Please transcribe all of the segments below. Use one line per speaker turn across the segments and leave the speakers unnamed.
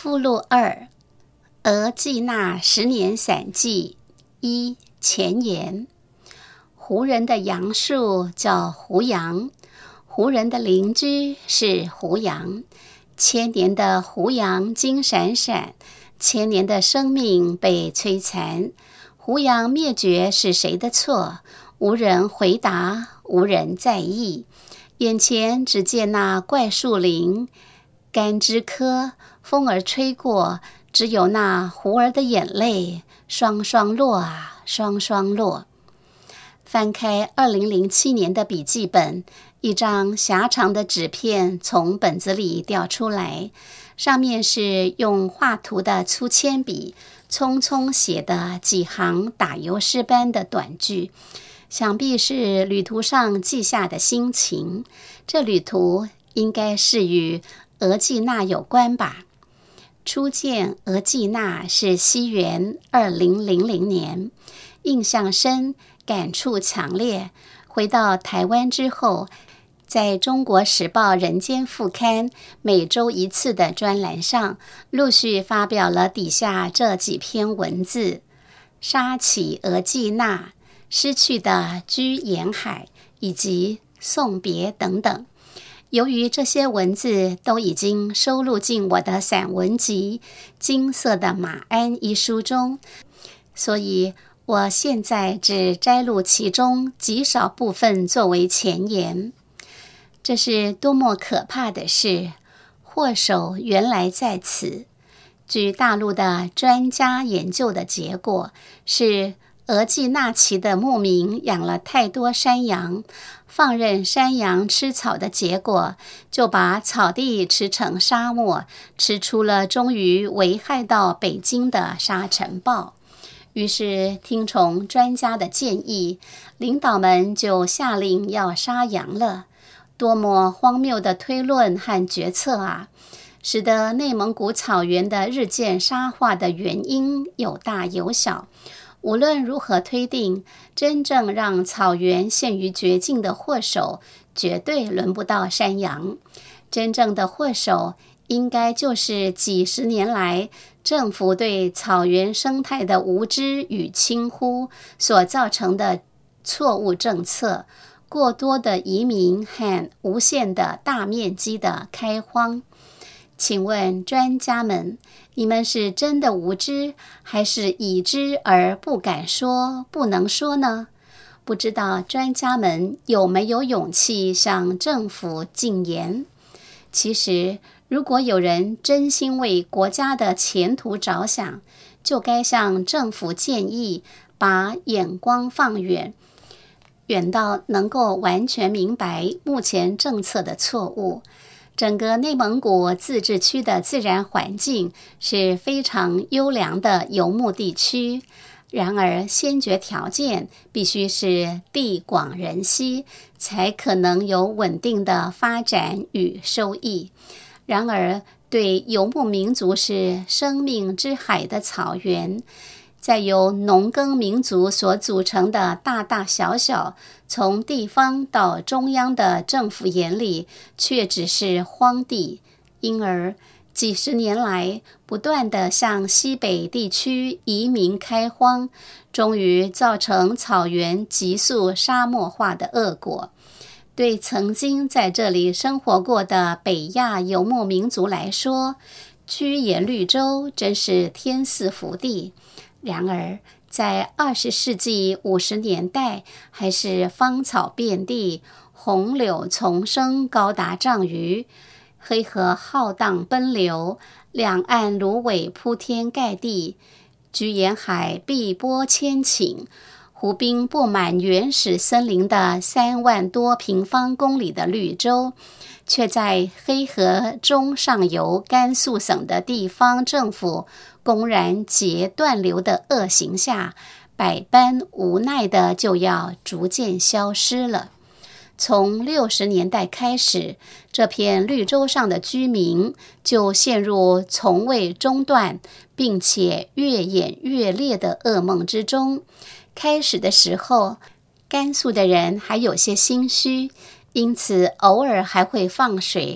附录2额济纳10年散记1前言。胡人的杨树叫胡杨，胡人的邻居是胡杨。千年的胡杨金闪闪，千年的生命被摧残。胡杨灭绝是谁的错？无人回答，无人在意。眼前只见那怪树林，干枝柯，风儿吹过，只有那胡儿的眼泪，双双落啊，双双落。翻开2007年的笔记本，一张狭长的纸片从本子里掉出来，上面是用画图的粗铅笔匆匆写的几行打油诗般的短句，想必是旅途上记下的心情。这旅途应该是与额济纳有关吧。初见额济纳是西元2000年，印象深，感触强烈。回到台湾之后，在中国时报人间副刊每周一次的专栏上，陆续发表了底下这几篇文字：沙起额济纳、失去的居沿海以及送别等等。由于这些文字都已经收录进我的散文集《金色的马鞍》一书中，所以我现在只摘录其中极少部分作为前言。这是多么可怕的事！祸首原来在此。据大陆的专家研究的结果是，额济纳旗的牧民养了太多山羊，放任山羊吃草的结果，就把草地吃成沙漠，吃出了终于危害到北京的沙尘暴。于是听从专家的建议，领导们就下令要杀羊了。多么荒谬的推论和决策啊！使得内蒙古草原的日渐沙化的原因有大有小。无论如何推定，真正让草原陷于绝境的祸首绝对轮不到山羊。真正的祸首应该就是几十年来政府对草原生态的无知与轻忽所造成的错误政策，过多的移民和无限的大面积的开荒。请问专家们，你们是真的无知，还是已知而不敢说、不能说呢？不知道专家们有没有勇气向政府进言？其实，如果有人真心为国家的前途着想，就该向政府建议，把眼光放远，远到能够完全明白目前政策的错误。整个内蒙古自治区的自然环境是非常优良的游牧地区，然而先决条件必须是地广人稀，才可能有稳定的发展与收益。然而对游牧民族是生命之海的草原，在由农耕民族所组成的大大小小，从地方到中央的政府眼里却只是荒地，因而几十年来不断地向西北地区移民开荒，终于造成草原急速沙漠化的恶果。对曾经在这里生活过的北亚游牧民族来说，居延绿洲真是天赐福地。然而在20世纪50年代，还是芳草遍地，红柳丛生，高达丈余，黑河浩荡奔流，两岸芦苇铺天盖地，居沿海碧波千顷，湖滨布满原始森林的3万多平方公里的绿洲，却在黑河中上游甘肃省的地方政府公然截断流的恶行下，百般无奈的就要逐渐消失了。从60年代开始，这片绿洲上的居民就陷入从未中断并且越演越烈的噩梦之中。开始的时候，甘肃的人还有些心虚，因此偶尔还会放水，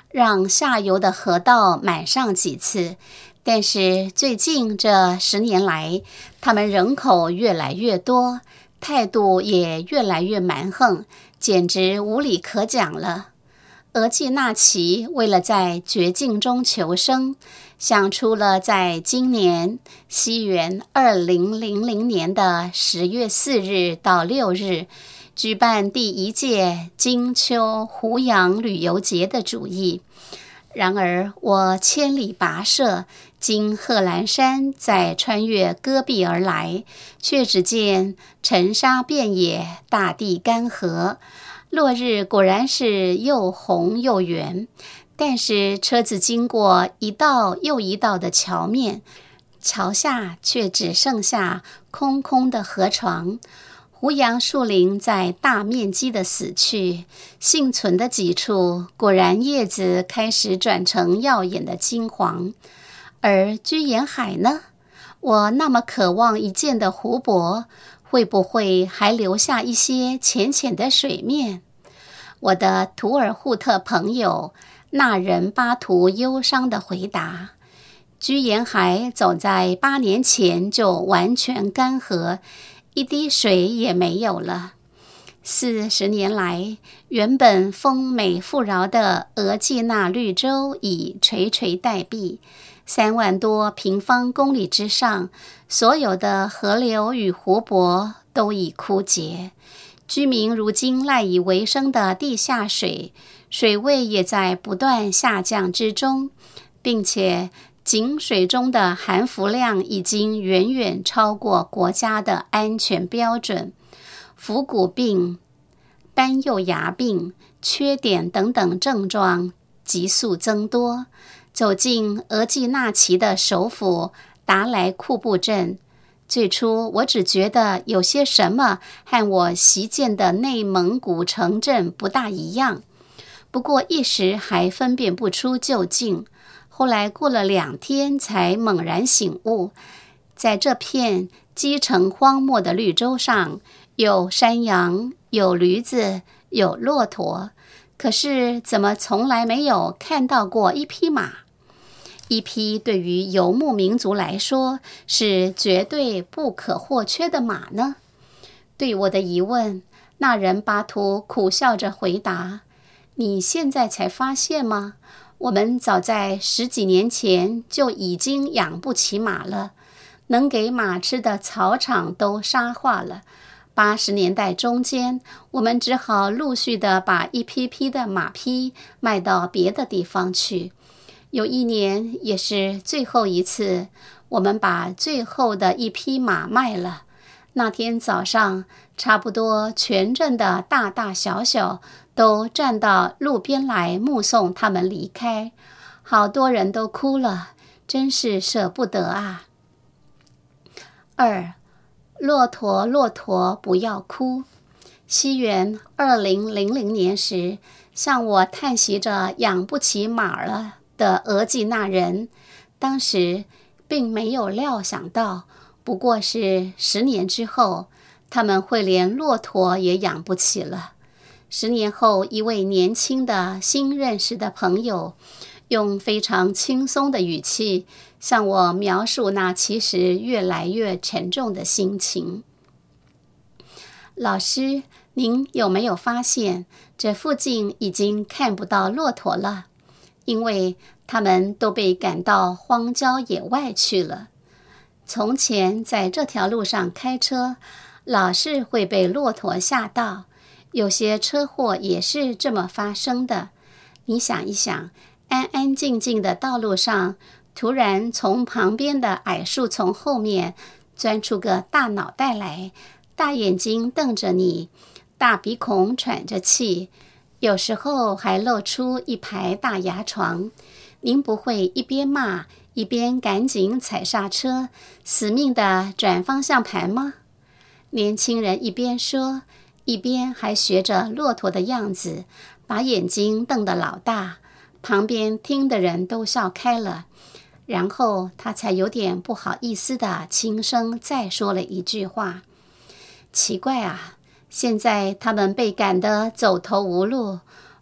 让下游的河道满上几次，但是最近这10年来，他们人口越来越多，态度也越来越蛮横，简直无理可讲了。额济纳旗为了在绝境中求生，想出了在今年西元2000年的10月4日到6日举办第1届金秋湖洋旅游节的主意。然而我千里跋涉，经贺兰山，再穿越戈壁而来，却只见尘沙遍野，大地干涸。落日果然是又红又圆，但是车子经过一道又一道的桥面，桥下却只剩下空空的河床。湖洋树林在大面积的死去，幸存的几处果然叶子开始转成耀眼的金黄。而居延海呢？我那么渴望一见的湖泊，会不会还留下一些浅浅的水面？我的图尔扈特朋友那人巴图忧伤地回答，居延海早在8年前就完全干涸，一滴水也没有了。40年来，原本丰美富饶的额济纳绿洲已垂垂待毙，3万多平方公里之上，所有的河流与湖泊都已枯竭。居民如今赖以为生的地下水，水位也在不断下降之中，并且井水中的含氟量已经远远超过国家的安全标准。腹股病、斑幼芽病、缺碘等等症状急速增多。走进额济纳旗的首府达莱库布镇，最初我只觉得有些什么和我习见的内蒙古城镇不大一样，不过一时还分辨不出究竟。后来过了2天才猛然醒悟，在这片积成荒漠的绿洲上，有山羊，有驴子，有骆驼，可是怎么从来没有看到过一匹马？一匹对于游牧民族来说是绝对不可或缺的马呢？对我的疑问，那人巴图苦笑着回答，你现在才发现吗？我们早在10几年前就已经养不起马了，能给马吃的草场都沙化了。80年代中间，我们只好陆续的把一批批的马匹卖到别的地方去。有一年，也是最后一次，我们把最后的一匹马卖了。那天早上，差不多全镇的大大小小都站到路边来目送他们离开，好多人都哭了，真是舍不得啊。2. 骆驼，骆驼，不要哭。西元2000年时，向我叹息着养不起马了的额济纳人，当时并没有料想到，不过是10年之后，他们会连骆驼也养不起了。10年后，一位年轻的新认识的朋友，用非常轻松的语气向我描述那其实越来越沉重的心情。老师，您有没有发现，这附近已经看不到骆驼了？因为他们都被赶到荒郊野外去了。从前在这条路上开车，老是会被骆驼吓到，有些车祸也是这么发生的。你想一想，安安静静的道路上，突然从旁边的矮树丛后面钻出个大脑袋来，大眼睛瞪着你，大鼻孔喘着气，有时候还露出一排大牙床。您不会一边骂一边赶紧踩刹车，死命地转方向盘吗？年轻人一边说，一边还学着骆驼的样子，把眼睛瞪得老大，旁边听的人都笑开了。然后他才有点不好意思地轻声再说了一句话，奇怪啊，现在他们被赶得走投无路，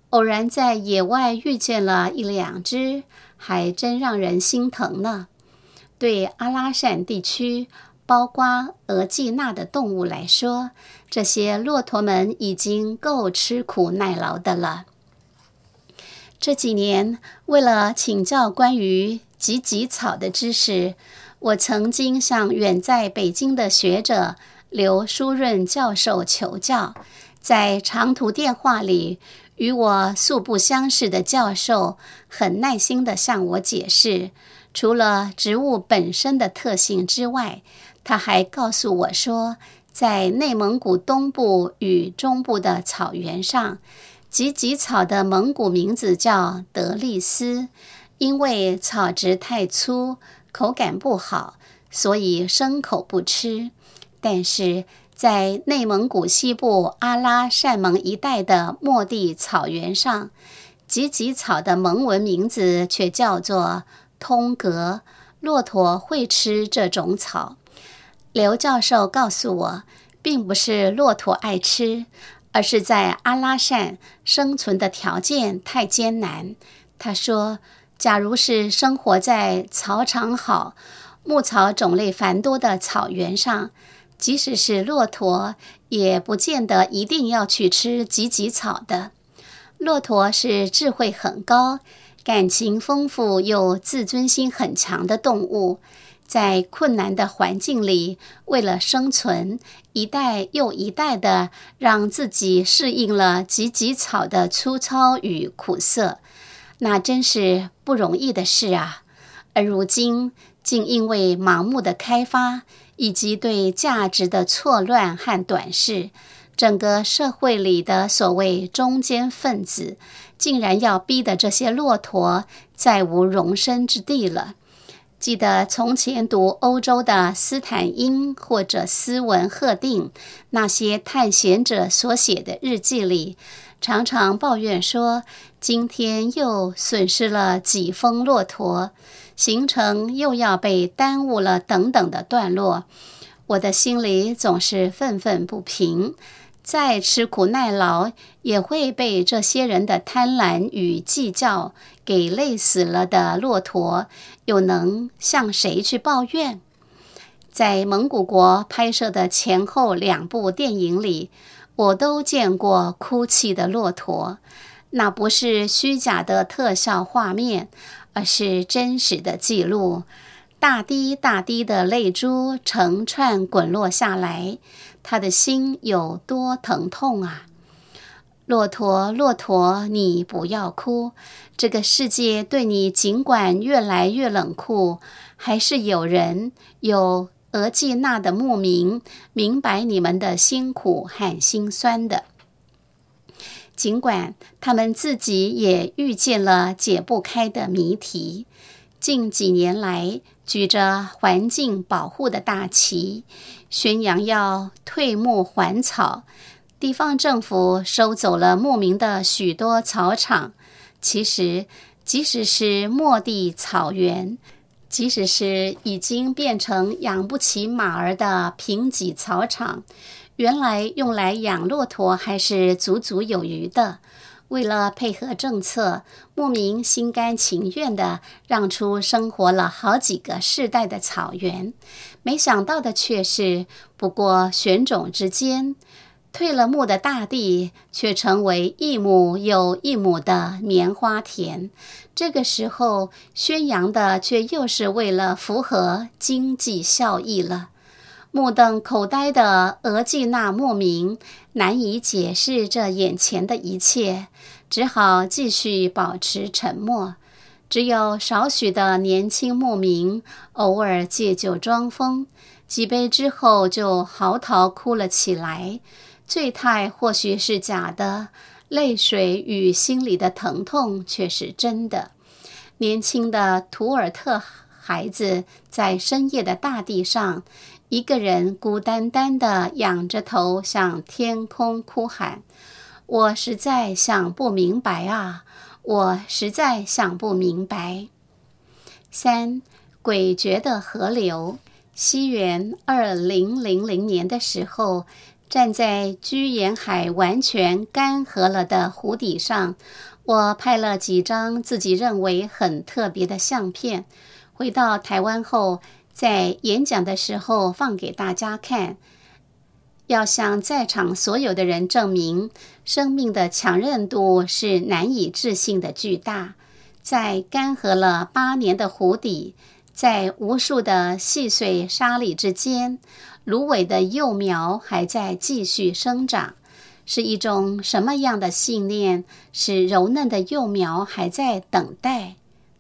偶然在野外遇见了一两只，还真让人心疼呢。对阿拉善地区包括额济纳的动物来说，这些骆驼们已经够吃苦耐劳的了。这几年，为了请教关于芨芨草的知识，我曾经向远在北京的学者刘书润教授求教。在长途电话里，与我素不相识的教授很耐心地向我解释，除了植物本身的特性之外，他还告诉我说，在内蒙古东部与中部的草原上，芨芨草的蒙古名字叫德利斯，因为草质太粗，口感不好，所以生口不吃。但是在内蒙古西部阿拉善盟一带的漠地草原上，芨芨草的蒙文名字却叫做通格，骆驼会吃这种草。刘教授告诉我，并不是骆驼爱吃，而是在阿拉善生存的条件太艰难。他说，假如是生活在草场好、牧草种类繁多的草原上，即使是骆驼，也不见得一定要去吃芨芨草的。骆驼是智慧很高、感情丰富又自尊心很强的动物，在困难的环境里，为了生存，一代又一代的让自己适应了芨芨草的粗糙与苦涩，那真是不容易的事啊。而如今，竟因为盲目的开发以及对价值的错乱和短视，整个社会里的所谓中间分子，竟然要逼得这些骆驼再无容身之地了。记得从前读欧洲的斯坦因或者斯文赫定那些探险者所写的日记里，常常抱怨说，今天又损失了几峰骆驼，行程又要被耽误了等等的段落。我的心里总是愤愤不平，再吃苦耐劳，也会被这些人的贪婪与计较给累死了的骆驼，又能向谁去抱怨？在蒙古国拍摄的前后2部电影里，我都见过哭泣的骆驼，那不是虚假的特效画面，而是真实的记录。大滴大滴的泪珠成串滚落下来，他的心有多疼痛啊！骆驼，骆驼，你不要哭，这个世界对你尽管越来越冷酷，还是有人，有额济纳的牧民明白你们的辛苦和辛酸的。尽管他们自己也遇见了解不开的谜题，近几年来举着环境保护的大旗，宣扬要退牧还草，地方政府收走了牧民的许多草场。其实即使是末地草原，即使是已经变成养不起马儿的贫瘠草场，原来用来养骆驼还是足足有余的。为了配合政策，牧民心甘情愿地让出生活了好几个世代的草原，没想到的却是，不过选种之间，退了牧的大地却成为一亩又一亩的棉花田。这个时候宣扬的却又是为了符合经济效益了。目瞪口呆的额济纳牧民难以解释这眼前的一切，只好继续保持沉默。只有少许的年轻牧民偶尔借酒装疯，几杯之后就嚎啕哭了起来。醉态或许是假的，泪水与心里的疼痛却是真的。年轻的图尔特孩子在深夜的大地上，一个人孤单单地仰着头向天空哭喊，我实在想不明白啊，我实在想不明白。3. 诡谲的河流。西元2000年的时候， 站在居延海完全干涸了的湖底上，我拍了几张自己认为很特别的相片，回到台湾后，在演讲的时候放给大家看，要向在场所有的人证明，生命的强韧度是难以置信的巨大。在干涸了8年的湖底，在无数的细碎沙砾之间，芦苇的幼苗还在继续生长。是一种什么样的信念，使柔嫩的幼苗还在等待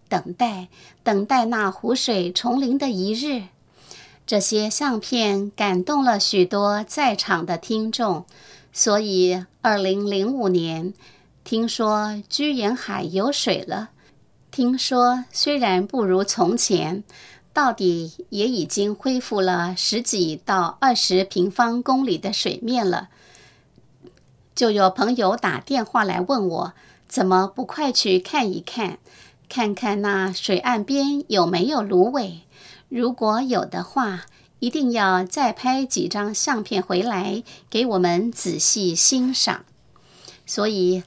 那湖水重临的一日？这些相片感动了许多在场的听众，所以2005年听说居延海有水了，听说虽然不如从前，到底也已经恢复了10几到20平方公里的水面了，就有朋友打电话来问我，怎么不快去看一看，看看那水岸边有没有芦苇，如果有的话，一定要再拍几张相片回来给我们仔细欣赏。所以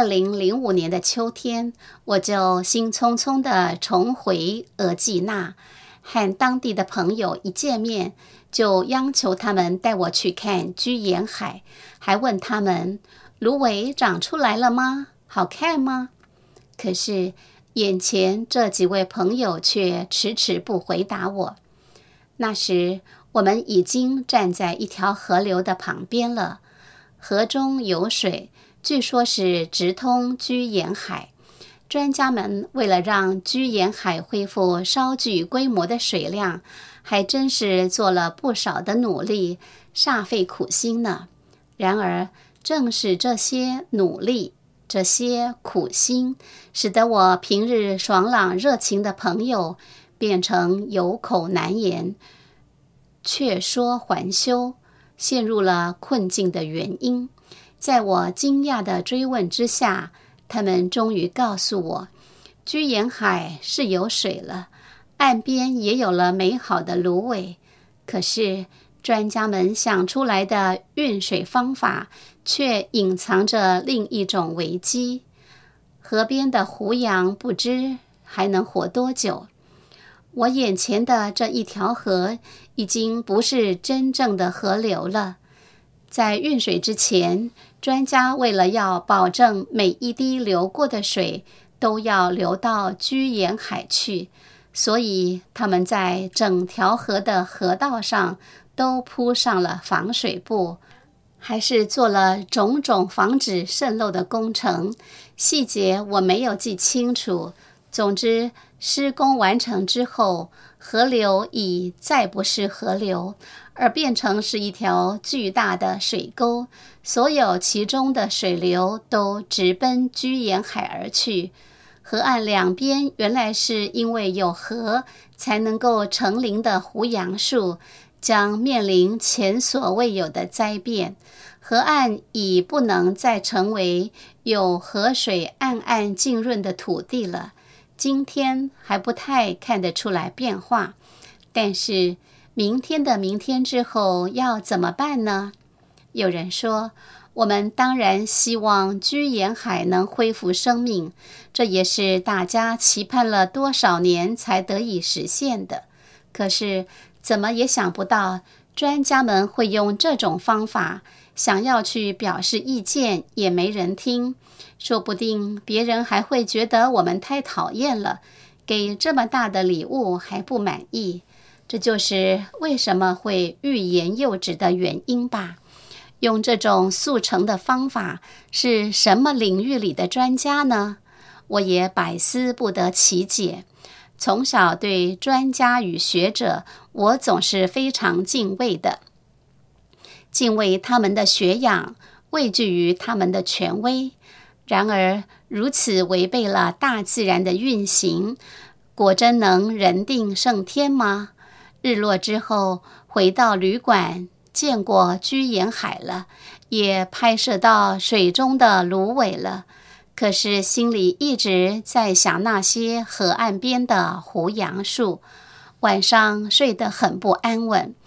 2005年的秋天，我就兴冲冲地重回额济纳，和当地的朋友一见面，就央求他们带我去看居延海，还问他们芦苇长出来了吗？好看吗？可是眼前这几位朋友却迟迟不回答我。那时我们已经站在一条河流的旁边了，河中有水，据说是直通居延海。专家们为了让居延海恢复稍具规模的水量，还真是做了不少的努力，煞费苦心呢。然而正是这些努力，这些苦心，使得我平日爽朗热情的朋友变成有口难言，却说还休，陷入了困境的原因。在我惊讶的追问之下，他们终于告诉我，居延海是有水了，岸边也有了美好的芦苇，可是专家们想出来的运水方法却隐藏着另一种危机。河边的湖洋不知还能活多久。我眼前的这一条河已经不是真正的河流了。在运水之前，专家为了要保证每一滴流过的水都要流到居延海去，所以他们在整条河的河道上都铺上了防水布，还是做了种种防止渗漏的工程，细节我没有记清楚。总之，施工完成之后，河流已再不是河流，而变成是一条巨大的水沟，所有其中的水流都直奔居延海而去。河岸两边原来是因为有河才能够成林的胡杨树，将面临前所未有的灾变。河岸已不能再成为有河水暗暗浸润的土地了，今天还不太看得出来变化，但是明天的明天之后要怎么办呢？有人说，我们当然希望居延海能恢复生命，这也是大家期盼了多少年才得以实现的。可是怎么也想不到，专家们会用这种方法，想要去表示意见也没人听，说不定别人还会觉得我们太讨厌了，给这么大的礼物还不满意。这就是为什么会欲言又止的原因吧。用这种速成的方法是什么领域里的专家呢？我也百思不得其解。从小对专家与学者，我总是非常敬畏的，敬畏他们的学养，畏惧于他们的权威。然而如此违背了大自然的运行，果真能人定胜天吗？日落之后回到旅馆，见过居延海了，也拍摄到水中的芦苇了，可是心里一直在想那些河岸边的胡杨树，晚上睡得很不安稳。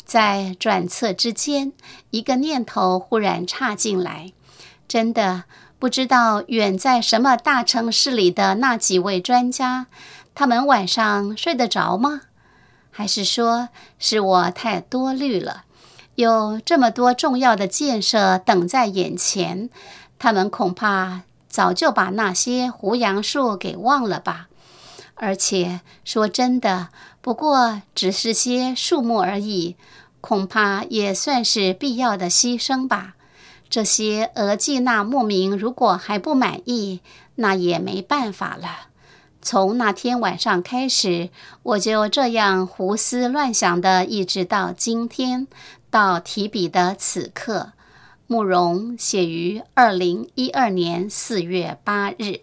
在转侧之间，一个念头忽然插进来，真的不知道远在什么大城市里的那几位专家，他们晚上睡得着吗？还是说是我太多虑了？有这么多重要的建设等在眼前，他们恐怕早就把那些胡杨树给忘了吧。而且说真的，不过只是些树木而已，恐怕也算是必要的牺牲吧。这些额济纳牧民如果还不满意，那也没办法了。从那天晚上开始，我就这样胡思乱想的，一直到今天，到提笔的此刻。慕容写于2012年4月8日。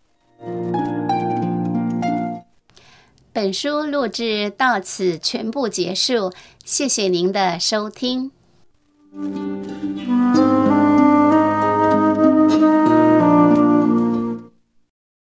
本书录制到此全部结束，谢谢您的收听。